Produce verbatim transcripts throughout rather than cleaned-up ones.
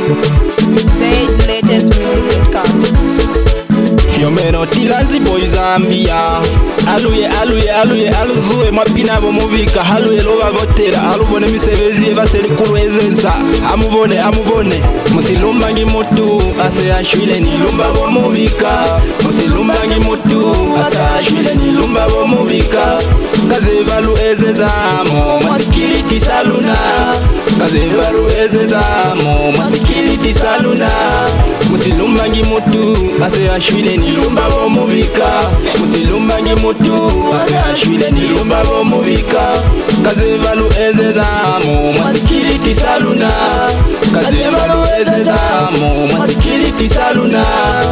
Zaid latest music dot com. Yo meno tilanzi boy Zambia. Aluye aluye aluye aluzuwe mapina bo muvika. Aluye loba votera alubone misebezi baseri kulwezeza. Amubone amubone musilumba ngi mutu ase ashwile ni lumba bo muvika. Musilumba ngi mutu ase ashwile ni lumba bo muvika. Kaze balu ezeza mo masikiliti saluna. Kaze balu ezeza mo masikiliti saluna. Musilumba ngi mutu ase ashwile ni lumba bo muvika. Musilumba ngi mutu ase ashwile ni lumba bo muvika. Kaze balu ezeza mo masikiliti saluna. Kaze balu ezeza mo masikiliti saluna.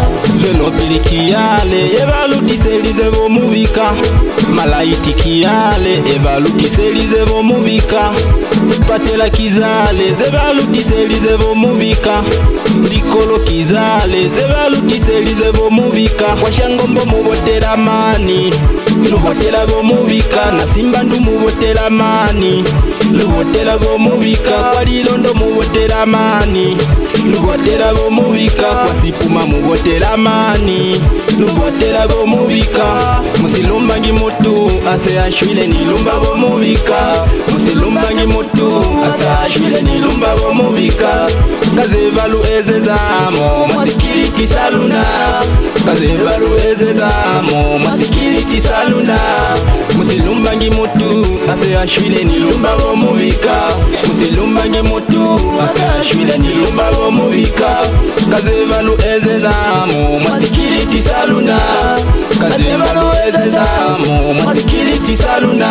Velo pilikiyale ebalu tiselize bo muvika. Malaiti kiyale ebalu tiselize bo muvika. Patela kizale zebalu tiselize bo muvika. Ndikolo kizale zebalu tiselize bo muvika. Kwa shangombo mubotela mani lubotela bo muvika. Na simba ndu mubotela mani lubotela bo muvika. Kwa lilondo mubotela mani lubotela bo muvika. Kwa sipuma mubotela mani lubotela bo muvika. Musilumba ngi mutu ase ashwile ni lumba bo muvika. Musilumba ngi mutu ase ashwile ni lumba bo muvika. Kaze balu ezeza mo masikiliti saluna. Kaze balu ezeza mo masikiliti saluna. Musilumba ngi mutu ase ashwile ni lumba bo muvika. Musilumba ngi mutu ase ashwile ni lumba bo muvika. Kaze balu ezeza mo masikiliti saluna. Kaze balu ezeza mo masikiliti saluna.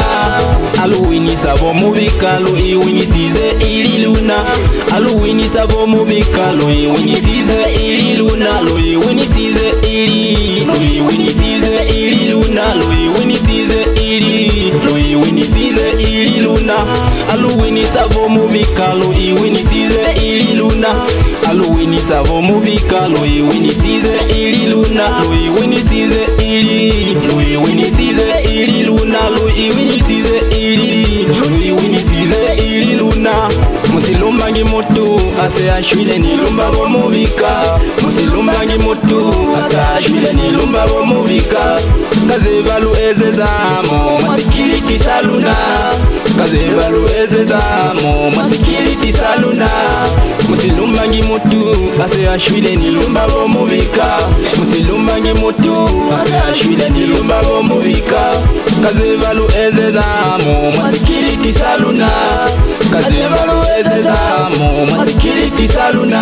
Aluwinisa bo muvika lu iwinisize ili luna. Aluwinisa bo muvika lu iwinisize ili luna. Lu iwinisize ili Lu iwinisize ili luna. Lu iwinisize ili Lu iwinisize ili luna. Aluwinisa bo muvika lu iwinisize ili luna. Aluwinisa bo muvika lu iwinisize ili luna. Lu iwinisize ili Lu iwinisize ili luna. Lu iwinisize ili Lu iwinisize ili luna. Musilumba ngi mutu ase ashwile ni lumba bo muvika. Musilumba ngi mutu ase ashwile ni lumba bo muvika. Kaze balu ezeza mo masikiliti saluna. Kaze balu ezeza mo masikiliti saluna. Musilumba ngi mutu ase ashwile ni lumba bo muvika. Musilumba ngi mutu ase ashwile ni lumba bo muvika. Kaze balu ezeza mo masikiliti saluna. Kaze balu ezeza mo masikiliti saluna.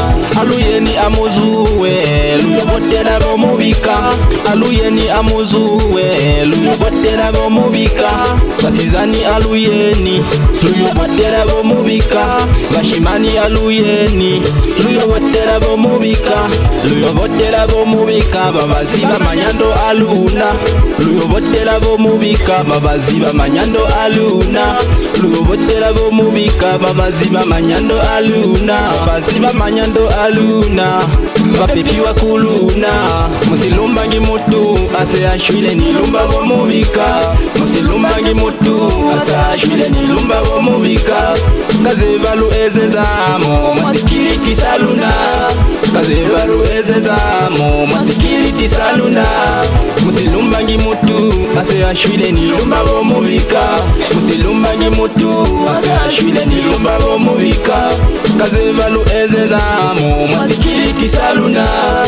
Aluyeni amuzuwe luyobotela bo muvika. Aluyeni amuzuwe luyobotela bo muvika. Basizani aluyeni luyobotela bo muvika. Bashimani aluyeni luyobotela bo muvika. Luyobotela bo muvika. Babaziba manyando aluna. Luyobotela bo muvika. Babaziba manyando aluna. Luyobotela bo muvika. Babaziba manyando aluna. Babaziba manyando aluna. Bapepiwa kuluna. Musilumba ngi mutu ase ashwile ni lumba bo muvika. Musilumba ngi mutu ase ashwile ni lumba bo muvika. Kaze balu ezeza mo masikiliti saluna. Kaze balu ezeza mo masikiliti saluna. Musilumba ngi mutu ase ashwile ni lumba bo muvika. Musilumba ngi mutu ase ashwile ni lumba bo muvika. Kaze balu ezeza mo masikiliti saluna.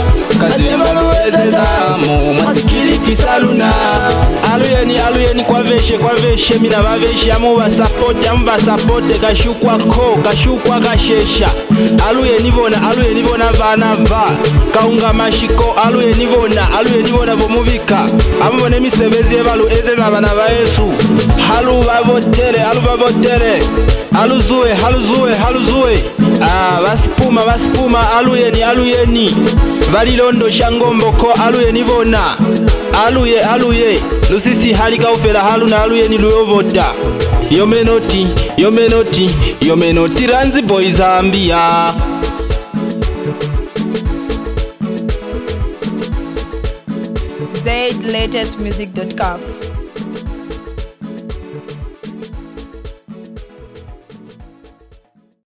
Kaze balu ezeza mo masikiliti saluna. Aluyeni aluyeni kwa veshe kwa veshe mina baveshe amu basapote amu basapote kashukwa ko kashukwa kashesha. Aluyeni bona aluyeni bona vana va kaunga mashiko. Aluyeni bona aluyeni bona bo muvika. Amubone misebezi ebalu ezeza bana ba Yesu. Halu bavotere halu bavotere. Haluzuwe haluzuwe haluzuwe. Ah basipuma basipuma aluyeni aluyeni. Valilondo shangombo ko aluyeni bona. Aluye aluye lusisi halika ufela haluna aluyeni luyovota. Yomenoti yomenoti yomenoti ranzi boy Zambia. Zaid latest music dot com.